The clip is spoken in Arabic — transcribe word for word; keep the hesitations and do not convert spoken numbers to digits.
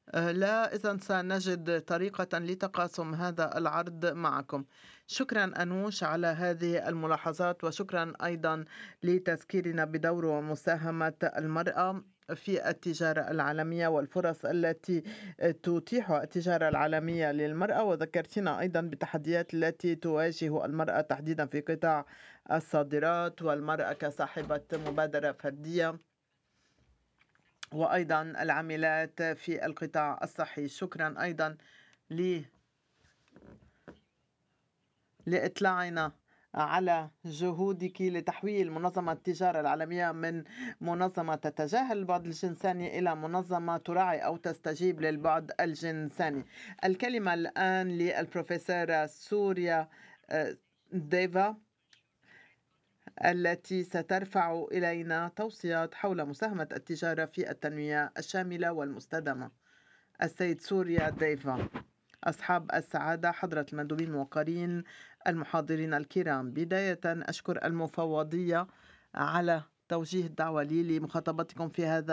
آه، لا، إذا سنجد طريقة لتقاسم هذا العرض معكم. شكرا أنوش على هذه الملاحظات، وشكرا أيضا لتذكيرنا بدور ومساهمة المرأة في التجارة العالمية والفرص التي تتيح التجارة العالمية للمرأة، وذكرتنا أيضا بالتحديات التي تواجه المرأة تحديدا في قطاع الصادرات، والمرأة كصاحبة مبادرة فردية، وأيضا العاملات في القطاع الصحي. شكرا أيضا ل... لإطلاعنا على جهودك لتحويل منظمة التجارة العالمية من منظمة تتجاهل البعد الجنساني إلى منظمة تراعي أو تستجيب للبعد الجنساني. الكلمة الآن للبروفيسورة سوريا آه، ديفا، التي سترفع إلينا توصيات حول مساهمة التجارة في التنمية الشاملة والمستدامة. السيد سوريا ديفا. أصحاب السعادة، حضرة المندوبين الموقرين، المحاضرين الكرام، بداية أشكر المفوضية على توجيه الدعوة لي لمخاطبتكم في هذا